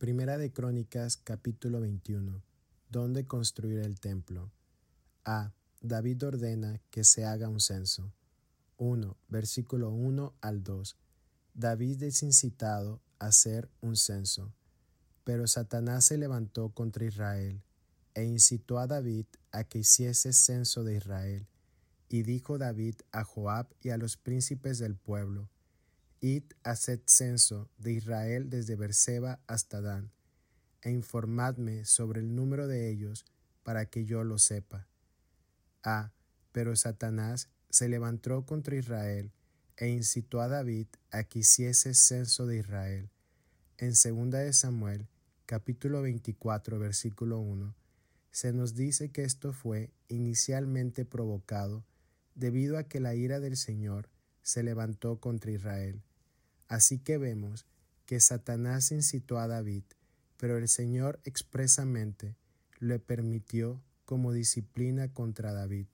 Primera de Crónicas, capítulo 21. ¿Dónde construir el templo? A. David ordena que se haga un censo. 1. Versículo 1 al 2. David es incitado a hacer un censo. Pero Satanás se levantó contra Israel, e incitó a David a que hiciese censo de Israel. Y dijo David a Joab y a los príncipes del pueblo: Id, haced censo de Israel desde Beerseba hasta Dan, e informadme sobre el número de ellos, para que yo lo sepa. A. Pero Satanás se levantó contra Israel, e incitó a David a que hiciese censo de Israel. En 2 de Samuel, capítulo 24, versículo 1, se nos dice que esto fue inicialmente provocado debido a que la ira del Señor se levantó contra Israel. Así que vemos que Satanás incitó a David, pero el Señor expresamente le permitió como disciplina contra David.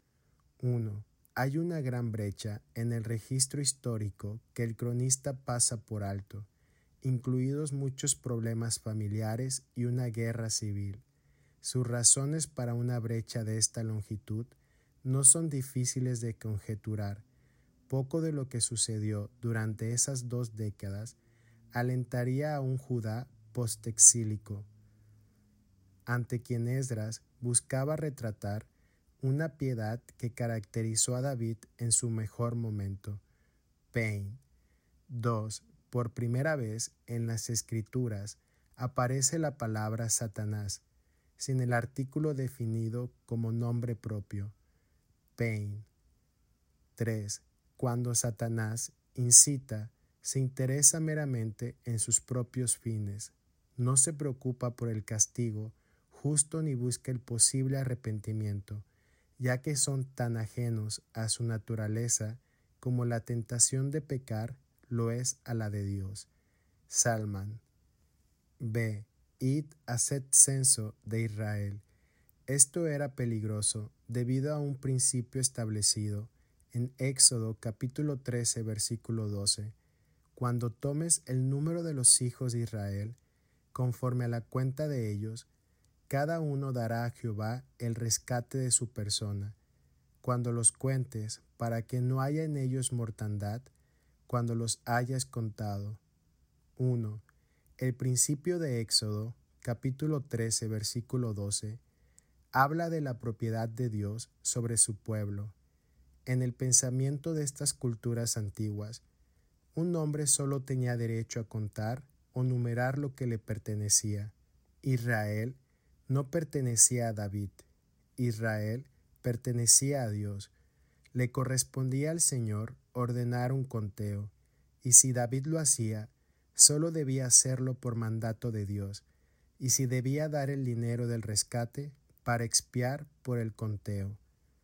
1. Hay una gran brecha en el registro histórico que el cronista pasa por alto, incluidos muchos problemas familiares y una guerra civil. Sus razones para una brecha de esta longitud no son difíciles de conjeturar. Poco de lo que sucedió durante esas 2 décadas alentaría a un Judá postexílico, ante quien Esdras buscaba retratar una piedad que caracterizó a David en su mejor momento. Paine. 2. Por primera vez en las Escrituras aparece la palabra Satanás, sin el artículo definido como nombre propio. Paine. 3. Cuando Satanás incita, se interesa meramente en sus propios fines, no se preocupa por el castigo justo ni busca el posible arrepentimiento, ya que son tan ajenos a su naturaleza como la tentación de pecar lo es a la de Dios. Salman. B. Id, haced censo de Israel. Esto era peligroso debido a un principio establecido en Éxodo capítulo 13, versículo 12. Cuando tomes el número de los hijos de Israel, conforme a la cuenta de ellos, cada uno dará a Jehová el rescate de su persona. Cuando los cuentes, para que no haya en ellos mortandad, cuando los hayas contado. 1. El principio de Éxodo, capítulo 13, versículo 12, habla de la propiedad de Dios sobre su pueblo. En el pensamiento de estas culturas antiguas, un hombre solo tenía derecho a contar o numerar lo que le pertenecía. Israel no pertenecía a David. Israel pertenecía a Dios. Le correspondía al Señor ordenar un conteo, y si David lo hacía, solo debía hacerlo por mandato de Dios, y si debía dar el dinero del rescate para expiar por el conteo.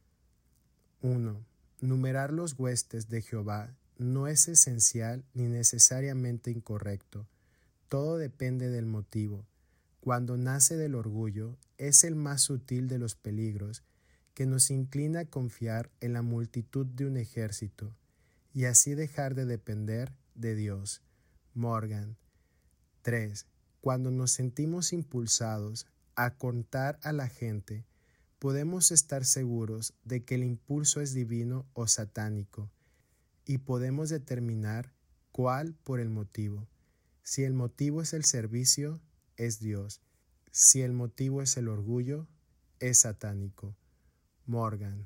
1. Numerar los huestes de Jehová no es esencial ni necesariamente incorrecto. Todo depende del motivo. Cuando nace del orgullo, es el más sutil de los peligros, que nos inclina a confiar en la multitud de un ejército, y así dejar de depender de Dios. Morgan. 3. Cuando nos sentimos impulsados a contar a la gente, podemos estar seguros de que el impulso es divino o satánico, y podemos determinar cuál por el motivo. Si el motivo es el servicio, es Dios. Si el motivo es el orgullo, es satánico. Morgan.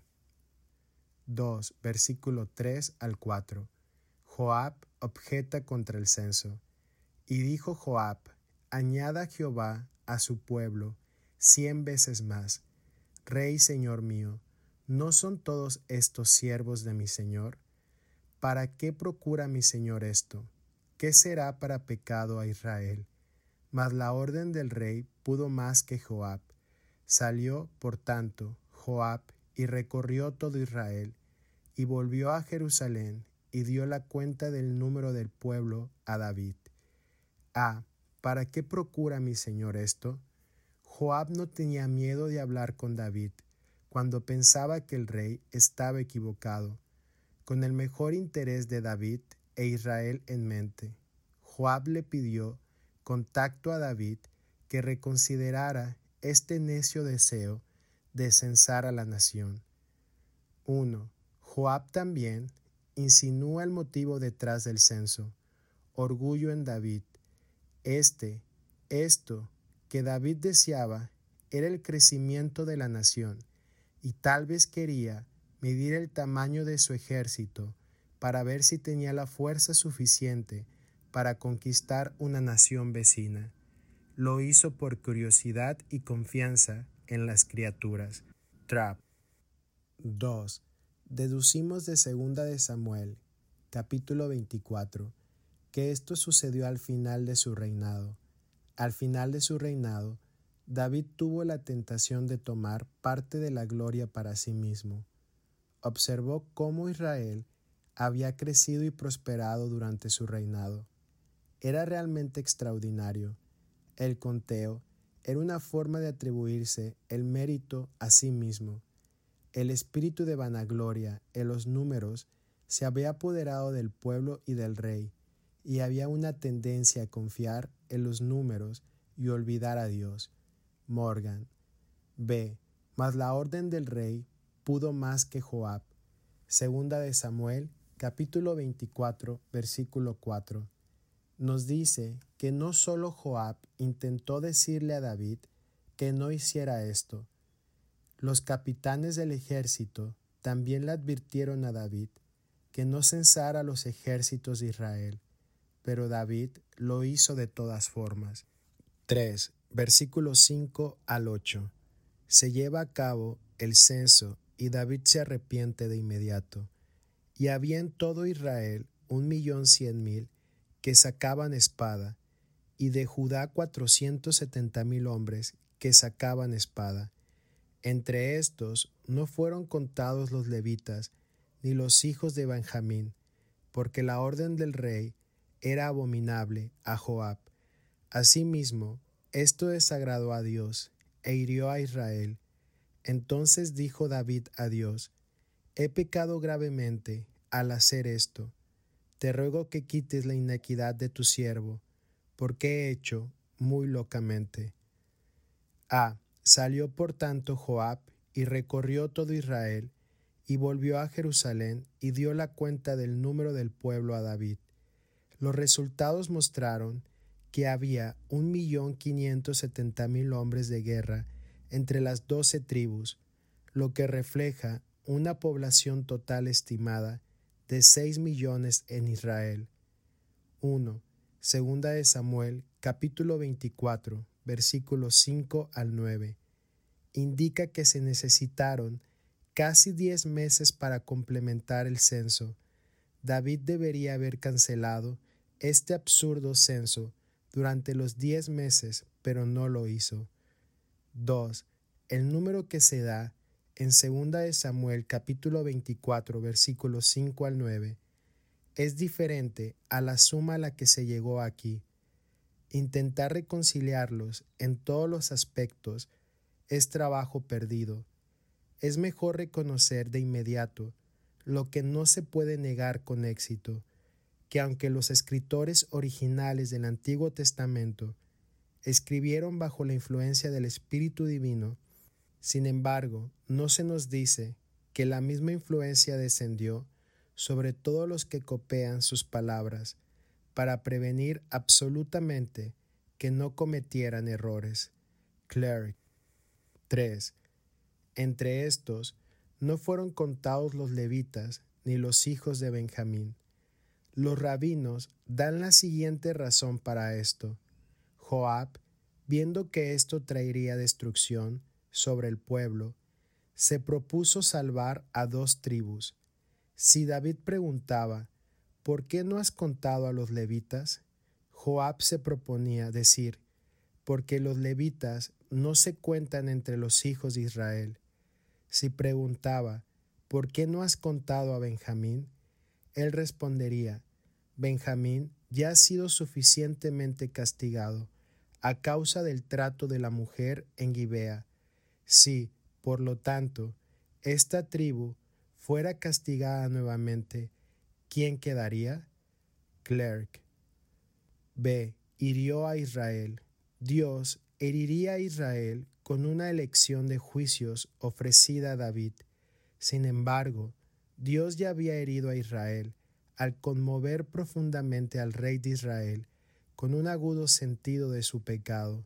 2. Versículo 3 al 4. Joab objeta contra el censo. Y dijo Joab: añada Jehová a su pueblo 100 veces más. Rey, Señor mío, ¿no son todos estos siervos de mi Señor? ¿Para qué procura mi Señor esto? ¿Qué será para pecado a Israel? Mas la orden del rey pudo más que Joab. Salió, por tanto, Joab y recorrió todo Israel, y volvió a Jerusalén, y dio la cuenta del número del pueblo a David. A. ¿Para qué procura mi Señor esto? Joab no tenía miedo de hablar con David, cuando pensaba que el rey estaba equivocado, con el mejor interés de David e Israel en mente. Joab le pidió contactó a David que reconsiderara este necio deseo de censar a la nación. 1. Joab también insinúa el motivo detrás del censo: orgullo en David. Esto que David deseaba era el crecimiento de la nación, y tal vez quería medir el tamaño de su ejército para ver si tenía la fuerza suficiente para conquistar una nación vecina. Lo hizo por curiosidad y confianza en las criaturas. Trap. 2. Deducimos de 2 de Samuel, capítulo 24, que esto sucedió al final de su reinado. Al final de su reinado, David tuvo la tentación de tomar parte de la gloria para sí mismo. Observó cómo Israel había crecido y prosperado durante su reinado. Era realmente extraordinario. El conteo era una forma de atribuirse el mérito a sí mismo. El espíritu de vanagloria en los números se había apoderado del pueblo y del rey, y había una tendencia a confiar en los números y olvidar a Dios. Morgan. B. Mas la orden del rey pudo más que Joab. 2 de Samuel, capítulo 24, versículo 4. Nos dice que no solo Joab intentó decirle a David que no hiciera esto. Los capitanes del ejército también le advirtieron a David que no censara los ejércitos de Israel, pero David lo hizo de todas formas. 3. Versículos 5 al 8. Se lleva a cabo el censo y David se arrepiente de inmediato. Y había en todo Israel 1,100,000 que sacaban espada, y de Judá 470,000 hombres que sacaban espada. Entre estos no fueron contados los levitas ni los hijos de Benjamín, porque la orden del rey era abominable a Joab. Asimismo, esto desagradó a Dios e hirió a Israel. Entonces dijo David a Dios: he pecado gravemente al hacer esto. Te ruego que quites la iniquidad de tu siervo, porque he hecho muy locamente. Salió por tanto Joab y recorrió todo Israel, y volvió a Jerusalén y dio la cuenta del número del pueblo a David. Los resultados mostraron que había 1,570,000 hombres de guerra entre las 12 tribus, lo que refleja una población total estimada de 6 millones en Israel. 1. Segunda de Samuel, capítulo 24, versículos 5 al 9. Indica que se necesitaron casi 10 meses para complementar el censo. David debería haber cancelado este absurdo censo durante los 10 meses, pero no lo hizo. 2. El número que se da en 2 de Samuel capítulo 24 versículos 5 al 9 es diferente a la suma a la que se llegó aquí. Intentar reconciliarlos en todos los aspectos es trabajo perdido. Es mejor reconocer de inmediato lo que no se puede negar con éxito, que aunque los escritores originales del Antiguo Testamento escribieron bajo la influencia del Espíritu Divino, sin embargo, no se nos dice que la misma influencia descendió sobre todos los que copian sus palabras para prevenir absolutamente que no cometieran errores. Cleric. 3. Entre estos no fueron contados los levitas ni los hijos de Benjamín. Los rabinos dan la siguiente razón para esto. Joab, viendo que esto traería destrucción sobre el pueblo, se propuso salvar a 2 tribus. Si David preguntaba, ¿por qué no has contado a los levitas?, Joab se proponía decir, porque los levitas no se cuentan entre los hijos de Israel. Si preguntaba, ¿por qué no has contado a Benjamín?, él respondería, Benjamín ya ha sido suficientemente castigado a causa del trato de la mujer en Gibea. Si, por lo tanto, esta tribu fuera castigada nuevamente, ¿quién quedaría? Clerk. B. hirió a Israel. Dios heriría a Israel con una elección de juicios ofrecida a David. Sin embargo, Dios ya había herido a Israel al conmover profundamente al rey de Israel con un agudo sentido de su pecado.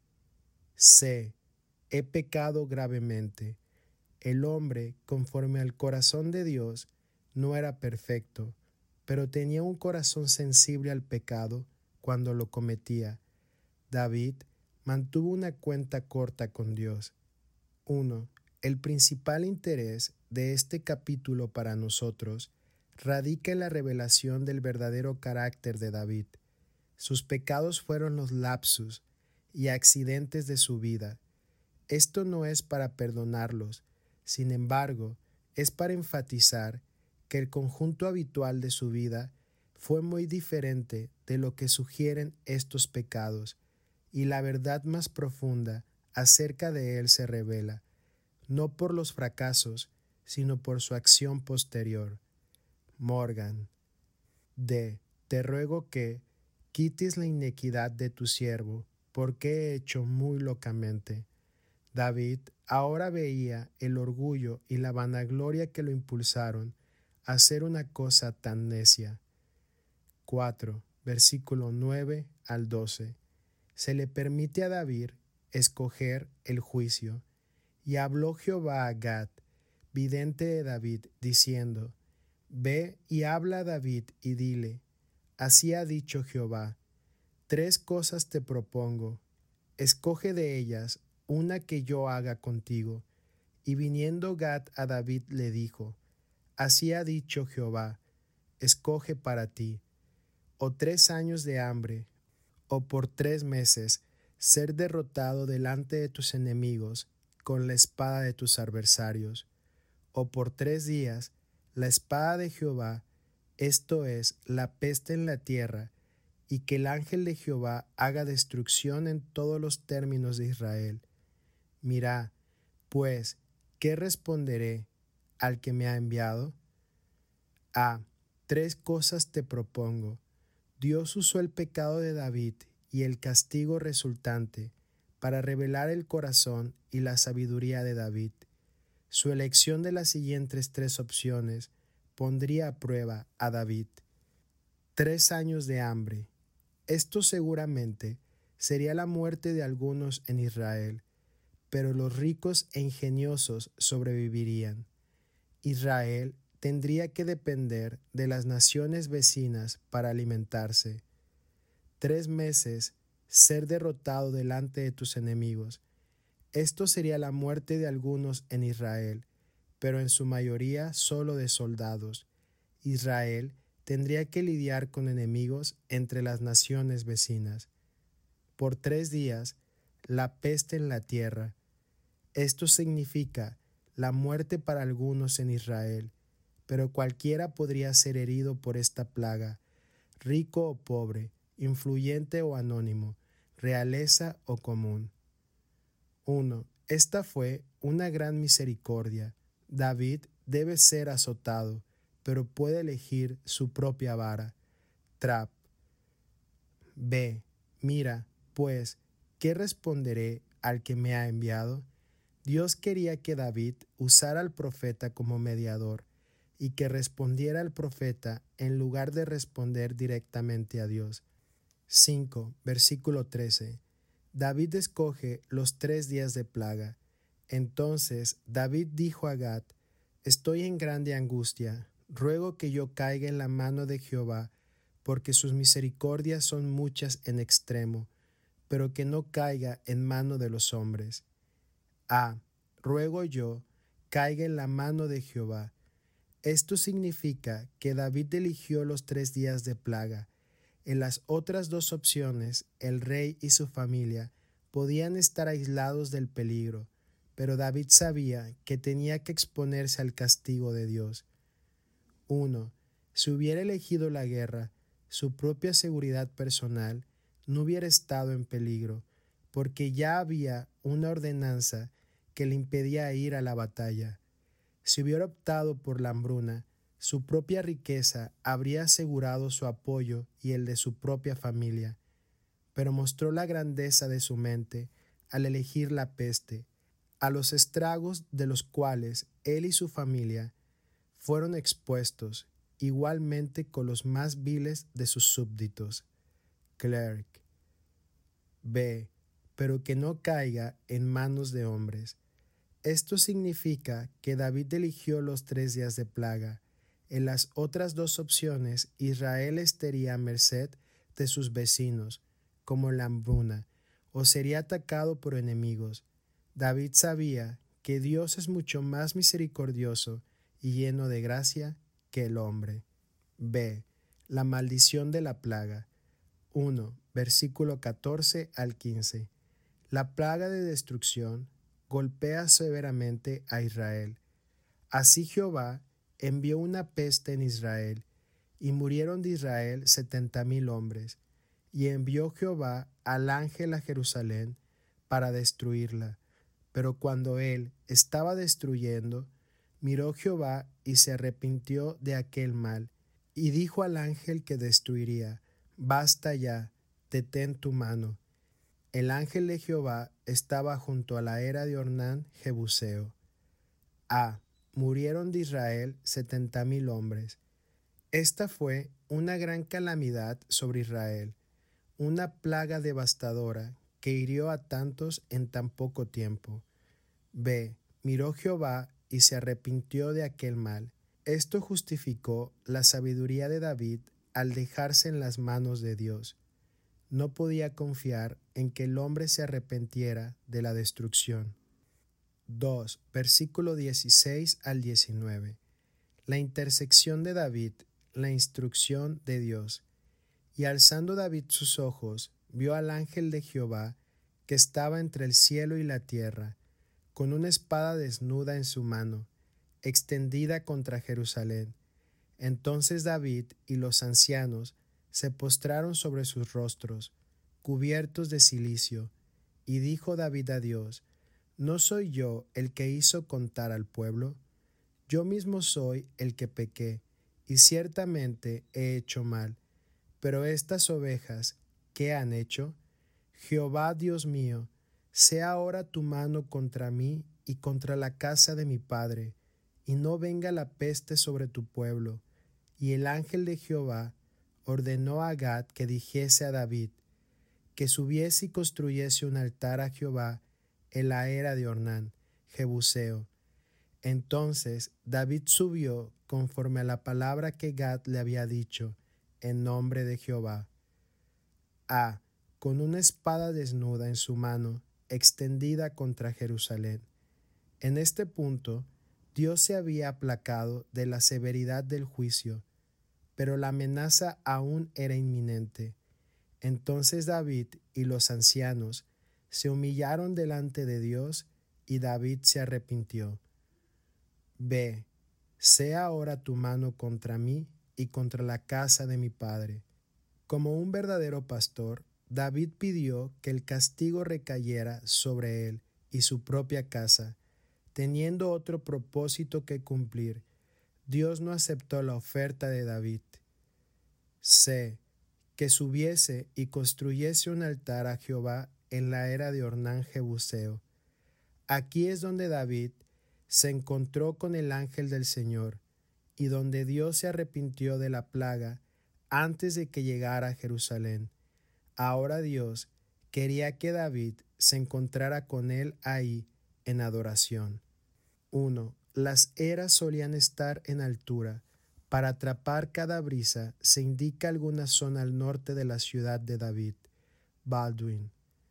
He pecado gravemente. El hombre, conforme al corazón de Dios, no era perfecto, pero tenía un corazón sensible al pecado cuando lo cometía. David mantuvo una cuenta corta con Dios. 1. El principal interés de este capítulo para nosotros radica en la revelación del verdadero carácter de David. Sus pecados fueron los lapsus y accidentes de su vida. Esto no es para perdonarlos, sin embargo, es para enfatizar que el conjunto habitual de su vida fue muy diferente de lo que sugieren estos pecados, y la verdad más profunda acerca de él se revela, no por los fracasos, sino por su acción posterior. Morgan. Te ruego que quites la iniquidad de tu siervo, porque he hecho muy locamente. David ahora veía el orgullo y la vanagloria que lo impulsaron a hacer una cosa tan necia. 4. Versículo 9 al 12. Se le permite a David escoger el juicio. Y habló Jehová a Gad, vidente de David, diciendo: Ve y habla a David y dile: Así ha dicho Jehová, 3 cosas te propongo, escoge de ellas una que yo haga contigo. Y viniendo Gad a David le dijo: Así ha dicho Jehová, escoge para ti, o 3 años de hambre, o por 3 meses ser derrotado delante de tus enemigos con la espada de tus adversarios, o por 3 días la espada de Jehová, esto es, la peste en la tierra, y que el ángel de Jehová haga destrucción en todos los términos de Israel. Mirá, pues, ¿qué responderé al que me ha enviado? 3 cosas te propongo. Dios usó el pecado de David y el castigo resultante para revelar el corazón y la sabiduría de David. Su elección de las siguientes 3 opciones pondría a prueba a David. 3 años de hambre. Esto seguramente sería la muerte de algunos en Israel, pero los ricos e ingeniosos sobrevivirían. Israel tendría que depender de las naciones vecinas para alimentarse. 3 meses ser derrotado delante de tus enemigos. Esto sería la muerte de algunos en Israel, pero en su mayoría solo de soldados. Israel tendría que lidiar con enemigos entre las naciones vecinas. Por 3 días, la peste en la tierra. Esto significa la muerte para algunos en Israel, pero cualquiera podría ser herido por esta plaga, rico o pobre, influyente o anónimo, realeza o común. 1. Esta fue una gran misericordia. David debe ser azotado, pero puede elegir su propia vara. Trap. Mira, pues, ¿qué responderé al que me ha enviado? Dios quería que David usara al profeta como mediador y que respondiera al profeta en lugar de responder directamente a Dios. 5. Versículo 13. David escoge los 3 días de plaga. Entonces David dijo a Gad: Estoy en grande angustia, ruego que yo caiga en la mano de Jehová, porque sus misericordias son muchas en extremo, pero que no caiga en mano de los hombres. Ruego yo, caiga en la mano de Jehová. Esto significa que David eligió los 3 días de plaga. En las otras 2 opciones, el rey y su familia podían estar aislados del peligro, pero David sabía que tenía que exponerse al castigo de Dios. 1. Si hubiera elegido la guerra, su propia seguridad personal no hubiera estado en peligro, porque ya había una ordenanza que le impedía ir a la batalla. Si hubiera optado por la hambruna, su propia riqueza habría asegurado su apoyo y el de su propia familia. pero mostró la grandeza de su mente al elegir la peste, a los estragos de los cuales él y su familia fueron expuestos, igualmente con los más viles de sus súbditos. Clerk. B. Pero que no caiga en manos de hombres. Esto significa que David eligió los 3 días de plaga. En las otras 2 opciones, Israel estaría a merced de sus vecinos, como la hambruna, o sería atacado por enemigos. David sabía que Dios es mucho más misericordioso y lleno de gracia que el hombre. B. La maldición de la plaga. 1. Versículo 14 al 15. La plaga de destrucción golpea severamente a Israel. Así Jehová envió una peste en Israel, y murieron de Israel 70,000 hombres, y envió Jehová al ángel a Jerusalén para destruirla. Pero cuando él estaba destruyendo, miró Jehová y se arrepintió de aquel mal, y dijo al ángel que destruiría: Basta ya, detén tu mano. El ángel de Jehová estaba junto a la era de Ornán Jebuseo. A. Murieron de Israel 70,000 hombres. Esta fue una gran calamidad sobre Israel, una plaga devastadora que hirió a tantos en tan poco tiempo. B. Miró Jehová y se arrepintió de aquel mal. Esto justificó la sabiduría de David al dejarse en las manos de Dios. No podía confiar en que el hombre se arrepintiera de la destrucción. 2. Versículo 16 al 19. La intersección de David, la instrucción de Dios. Y alzando David sus ojos, vio al ángel de Jehová que estaba entre el cielo y la tierra, con una espada desnuda en su mano, extendida contra Jerusalén. Entonces David y los ancianos se postraron sobre sus rostros, cubiertos de cilicio, y dijo David a Dios: ¿No soy yo el que hizo contar al pueblo? Yo mismo soy el que pequé, y ciertamente he hecho mal. Pero estas ovejas, ¿qué han hecho? Jehová Dios mío, sea ahora tu mano contra mí y contra la casa de mi padre, y no venga la peste sobre tu pueblo. Y el ángel de Jehová ordenó a Gad que dijese a David que subiese y construyese un altar a Jehová en la era de Ornán, Jebuseo. Entonces David subió conforme a la palabra que Gad le había dicho, en nombre de Jehová. A. Con una espada desnuda en su mano, extendida contra Jerusalén. En este punto, Dios se había aplacado de la severidad del juicio, pero la amenaza aún era inminente. Entonces David y los ancianos se humillaron delante de Dios, y David se arrepintió. B. Sea ahora tu mano contra mí y contra la casa de mi padre. Como un verdadero pastor, David pidió que el castigo recayera sobre él y su propia casa, teniendo otro propósito que cumplir. Dios no aceptó la oferta de David. C. Que subiese y construyese un altar a Jehová en la era de Ornán Jebuseo. Aquí es donde David se encontró con el ángel del Señor, y donde Dios se arrepintió de la plaga antes de que llegara a Jerusalén. Ahora Dios quería que David se encontrara con él ahí en adoración. 1. Las eras solían estar en altura. Para atrapar cada brisa se indica alguna zona al norte de la ciudad de David. Baldwin.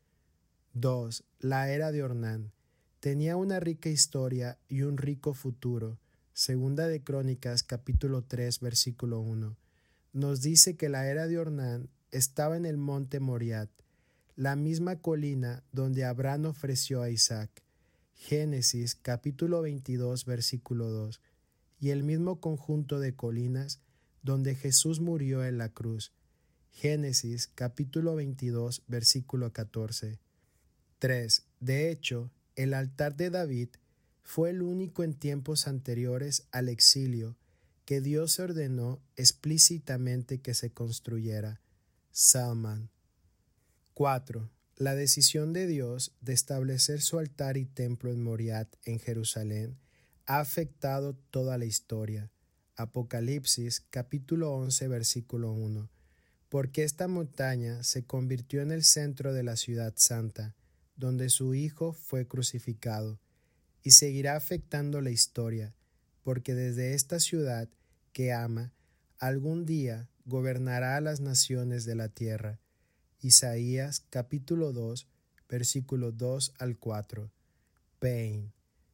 2. La era de Ornán. Tenía una rica historia y un rico futuro. Segunda de Crónicas, capítulo 3, versículo 1. Nos dice que la era de Ornán estaba en el monte Moriat, la misma colina donde Abraham ofreció a Isaac. Génesis, capítulo 22, versículo 2. Y el mismo conjunto de colinas donde Jesús murió en la cruz. Génesis, capítulo 22, versículo 14. 3. De hecho, el altar de David fue el único en tiempos anteriores al exilio que Dios ordenó explícitamente que se construyera. Salman. 4. La decisión de Dios de establecer su altar y templo en Moriat, en Jerusalén, ha afectado toda la historia. Apocalipsis capítulo 11 versículo 1. Porque esta montaña se convirtió en el centro de la ciudad santa, donde su Hijo fue crucificado, y seguirá afectando la historia, porque desde esta ciudad que ama, algún día gobernará a las naciones de la tierra. Isaías capítulo 2, versículos 2 al 4. Pain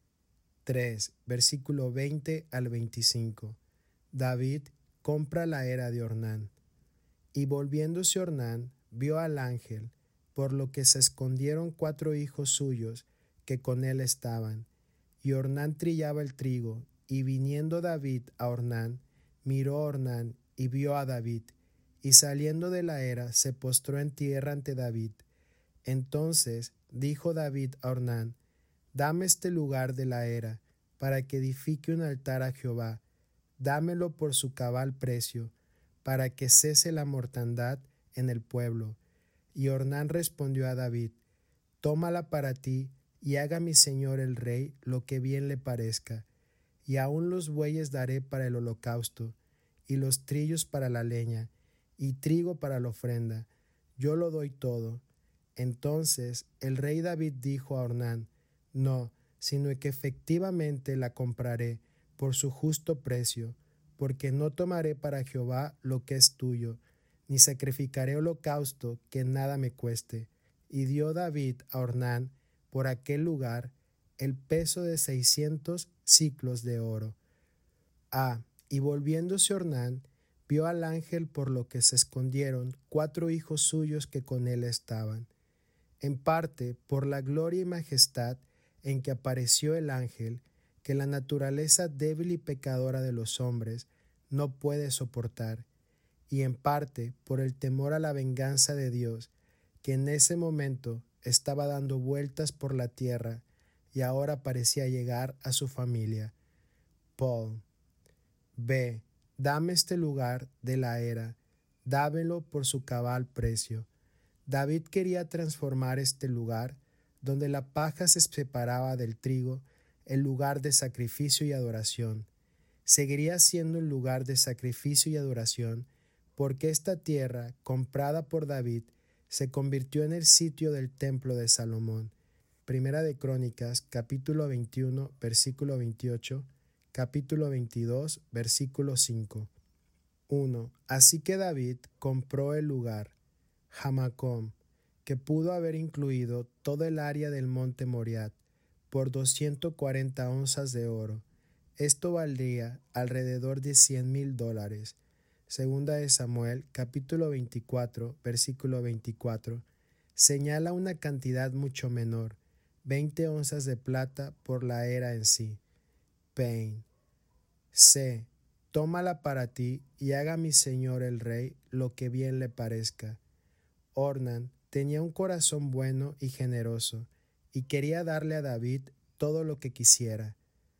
3, versículo 20 al 25. David compra la era de Ornán. Y volviéndose Ornán, vio al ángel, por lo que se escondieron 4 hijos suyos que con él estaban. Y Ornán trillaba el trigo, y viniendo David a Ornán, miró a Ornán y vio a David, y saliendo de la era se postró en tierra ante David. Entonces dijo David a Ornán: Dame este lugar de la era, para que edifique un altar a Jehová, dámelo por su cabal precio, para que cese la mortandad en el pueblo. Y Ornán respondió a David: Tómala para ti, y haga mi señor el rey lo que bien le parezca. Y aun los bueyes daré para el holocausto, y los trillos para la leña, y trigo para la ofrenda. Yo lo doy todo. Entonces el rey David dijo a Ornán: No, sino que efectivamente la compraré por su justo precio, porque no tomaré para Jehová lo que es tuyo, ni sacrificaré holocausto que nada me cueste. Y dio David a Ornán por aquel lugar el peso de 600 siclos de oro. Y volviéndose Ornán, vio al ángel por lo que se escondieron 4 hijos suyos que con él estaban. En parte por la gloria y majestad en que apareció el ángel, que la naturaleza débil y pecadora de los hombres no puede soportar, y en parte por el temor a la venganza de Dios, que en ese momento estaba dando vueltas por la tierra y ahora parecía llegar a su familia. Paul. B. Dame este lugar de la era, dámelo por su cabal precio. David quería transformar este lugar, donde la paja se separaba del trigo, en lugar de sacrificio y adoración. Seguiría siendo el lugar de sacrificio y adoración, porque esta tierra, comprada por David, se convirtió en el sitio del templo de Salomón. Primera de Crónicas, capítulo 21, versículo 28, capítulo 22, versículo 5. 1. Así que David compró el lugar, Hamacom, que pudo haber incluido todo el área del monte Moriat, por 240 onzas de oro. Esto valdría alrededor de $100,000. Segunda de Samuel, capítulo 24, versículo 24, señala una cantidad mucho menor, 20 onzas de plata por la era en sí. Pain. C. Tómala para ti y haga mi señor el rey lo que bien le parezca. Ornán tenía un corazón bueno y generoso, y quería darle a David todo lo que quisiera.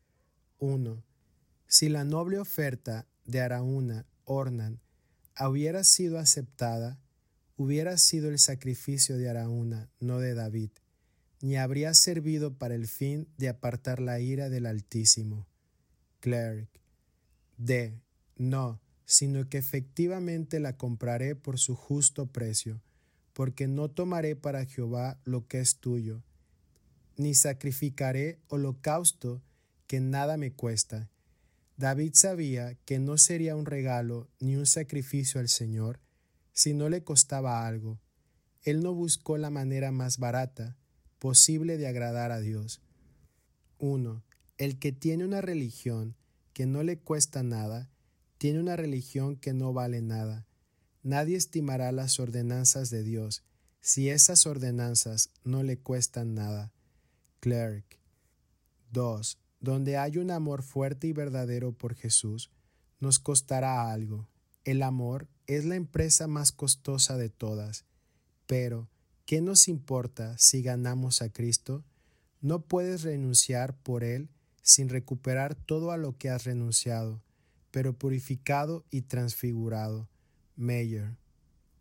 1. Si la noble oferta de Araúna, Ornán, hubiera sido aceptada, hubiera sido el sacrificio de Araúna, no de David, ni habría servido para el fin de apartar la ira del Altísimo. Cleric. D. No, sino que efectivamente la compraré por su justo precio, porque no tomaré para Jehová lo que es tuyo, ni sacrificaré holocausto que nada me cuesta. David sabía que no sería un regalo ni un sacrificio al Señor si no le costaba algo. Él no buscó la manera más barata posible de agradar a Dios. 1. El que tiene una religión que no le cuesta nada, tiene una religión que no vale nada. Nadie estimará las ordenanzas de Dios si esas ordenanzas no le cuestan nada. Cleric. 2. Donde hay un amor fuerte y verdadero por Jesús, nos costará algo. El amor es la empresa más costosa de todas. Pero, ¿qué nos importa si ganamos a Cristo? No puedes renunciar por Él sin recuperar todo a lo que has renunciado, pero purificado y transfigurado. Mayer.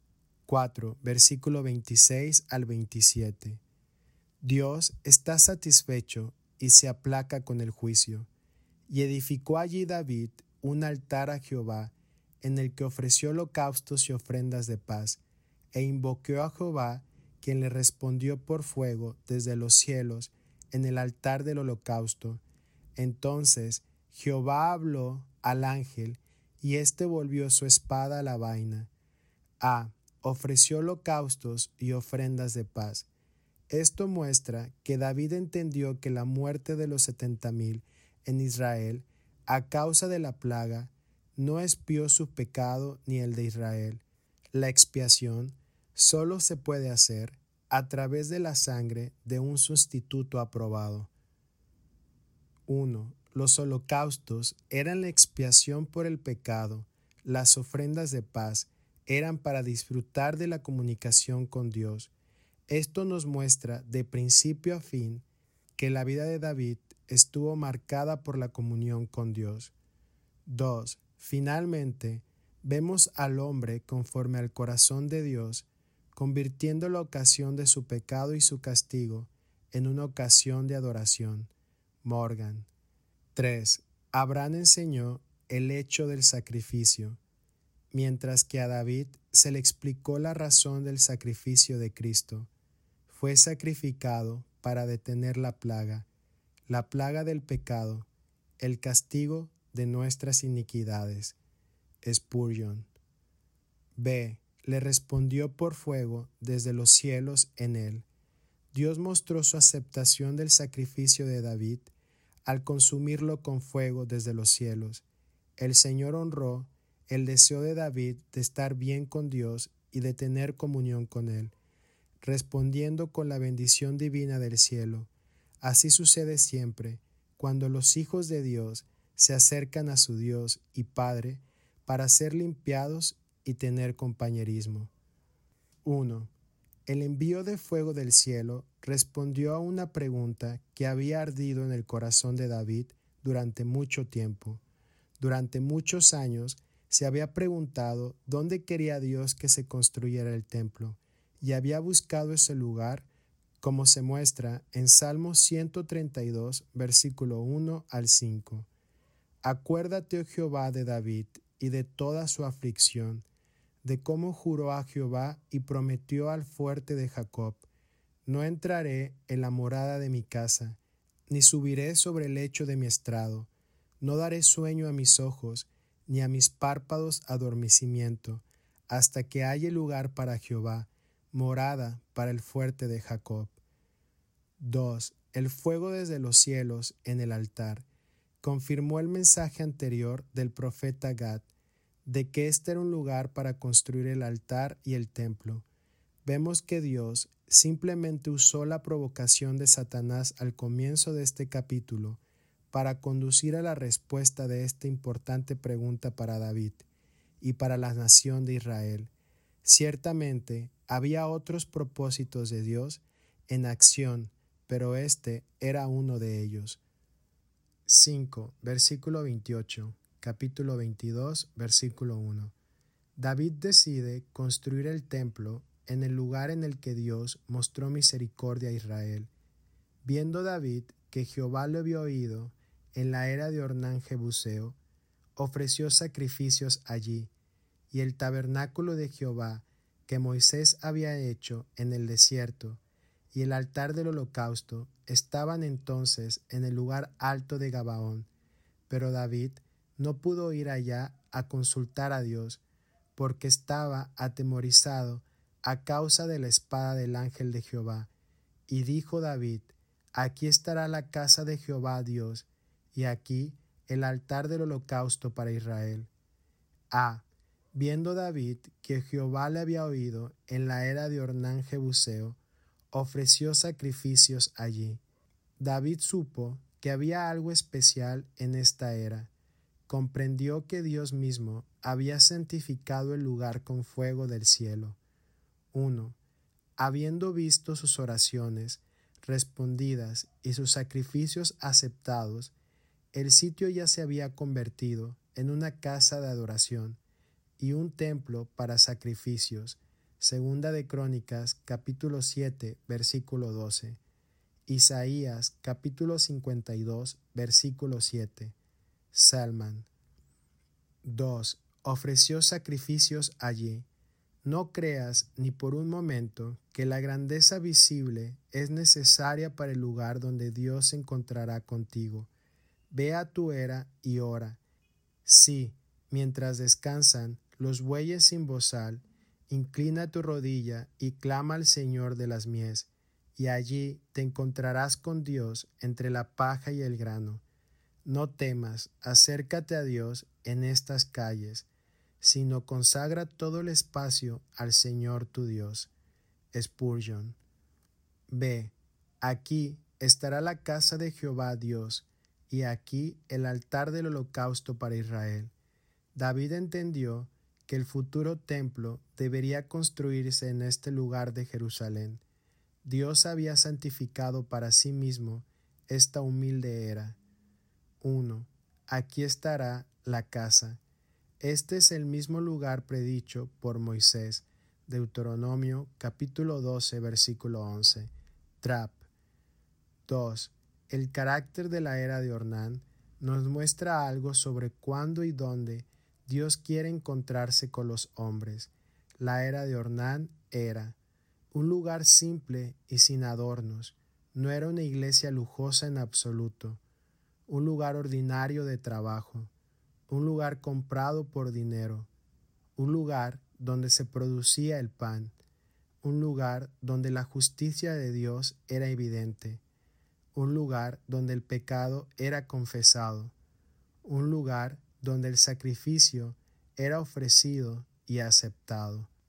4, versículo 26 al 27. Dios está satisfecho y se aplaca con el juicio. Y edificó allí David un altar a Jehová, en el que ofreció holocaustos y ofrendas de paz, e invocó a Jehová, quien le respondió por fuego desde los cielos en el altar del holocausto. Entonces Jehová habló al ángel, y éste volvió su espada a la vaina. Ofreció holocaustos y ofrendas de paz. Esto muestra que David entendió que la muerte de los 70,000 en Israel, a causa de la plaga, no expió su pecado ni el de Israel. La expiación solo se puede hacer a través de la sangre de un sustituto aprobado. 1. Los holocaustos eran la expiación por el pecado. Las ofrendas de paz eran para disfrutar de la comunicación con Dios. Esto nos muestra de principio a fin que la vida de David estuvo marcada por la comunión con Dios. 2. Finalmente, vemos al hombre conforme al corazón de Dios, convirtiendo la ocasión de su pecado y su castigo en una ocasión de adoración. Morgan. 3. Abraham enseñó el hecho del sacrificio, mientras que a David se le explicó la razón del sacrificio de Cristo. Fue sacrificado para detener la plaga del pecado, el castigo de nuestras iniquidades. Spurgeon. B. Le respondió por fuego desde los cielos en él. Dios mostró su aceptación del sacrificio de David al consumirlo con fuego desde los cielos. El Señor honró el deseo de David de estar bien con Dios y de tener comunión con él, respondiendo con la bendición divina del cielo. Así sucede siempre cuando los hijos de Dios se acercan a su Dios y Padre para ser limpiados y tener compañerismo. 1. El envío de fuego del cielo respondió a una pregunta que había ardido en el corazón de David durante mucho tiempo. Durante muchos años se había preguntado dónde quería Dios que se construyera el templo, y había buscado ese lugar, como se muestra en Salmo 132, versículo 1 al 5. Acuérdate, oh Jehová, de David y de toda su aflicción, de cómo juró a Jehová y prometió al fuerte de Jacob: no entraré en la morada de mi casa, ni subiré sobre el lecho de mi estrado, no daré sueño a mis ojos, ni a mis párpados adormecimiento, hasta que haya lugar para Jehová, morada para el fuerte de Jacob. 2. El fuego desde los cielos en el altar confirmó el mensaje anterior del profeta Gad, de que este era un lugar para construir el altar y el templo. Vemos que Dios simplemente usó la provocación de Satanás al comienzo de este capítulo para conducir a la respuesta de esta importante pregunta para David y para la nación de Israel. Ciertamente había otros propósitos de Dios en acción, pero este era uno de ellos. 5. Versículo 28. Capítulo 22, versículo 1. David decide construir el templo en el lugar en el que Dios mostró misericordia a Israel. Viendo David que Jehová lo había oído en la era de Ornán Jebuseo, ofreció sacrificios allí, y el tabernáculo de Jehová que Moisés había hecho en el desierto y el altar del holocausto estaban entonces en el lugar alto de Gabaón. Pero David no pudo ir allá a consultar a Dios, porque estaba atemorizado a causa de la espada del ángel de Jehová. Y dijo David: aquí estará la casa de Jehová Dios, y aquí el altar del holocausto para Israel. Viendo David que Jehová le había oído en la era de Ornán Jebuseo, ofreció sacrificios allí. David supo que había algo especial en esta era. Comprendió que Dios mismo había santificado el lugar con fuego del cielo. 1. Habiendo visto sus oraciones respondidas y sus sacrificios aceptados, el sitio ya se había convertido en una casa de adoración y un templo para sacrificios. Segunda de Crónicas, capítulo 7, versículo 12. Isaías, capítulo 52, versículo 7. Salman. 2. Ofreció sacrificios allí. No creas ni por un momento que la grandeza visible es necesaria para el lugar donde Dios se encontrará contigo. Ve a tu era y ora. Sí, mientras descansan los bueyes sin bozal, inclina tu rodilla y clama al Señor de las mies, y allí te encontrarás con Dios entre la paja y el grano. No temas, acércate a Dios en estas calles, sino consagra todo el espacio al Señor tu Dios. Spurgeon. Ve, aquí estará la casa de Jehová Dios, y aquí el altar del holocausto para Israel. David entendió que el futuro templo debería construirse en este lugar de Jerusalén. Dios había santificado para sí mismo esta humilde era. 1. Aquí estará la casa. Este es el mismo lugar predicho por Moisés. Deuteronomio capítulo 12 versículo 11. Trapp. 2. El carácter de la era de Ornán nos muestra algo sobre cuándo y dónde Dios quiere encontrarse con los hombres. La era de Ornán era un lugar simple y sin adornos. No era una iglesia lujosa en absoluto. Un lugar ordinario de trabajo. Un lugar comprado por dinero. Un lugar donde se producía el pan. Un lugar donde la justicia de Dios era evidente. Un lugar donde el pecado era confesado. Un lugar donde el sacrificio era ofrecido y aceptado.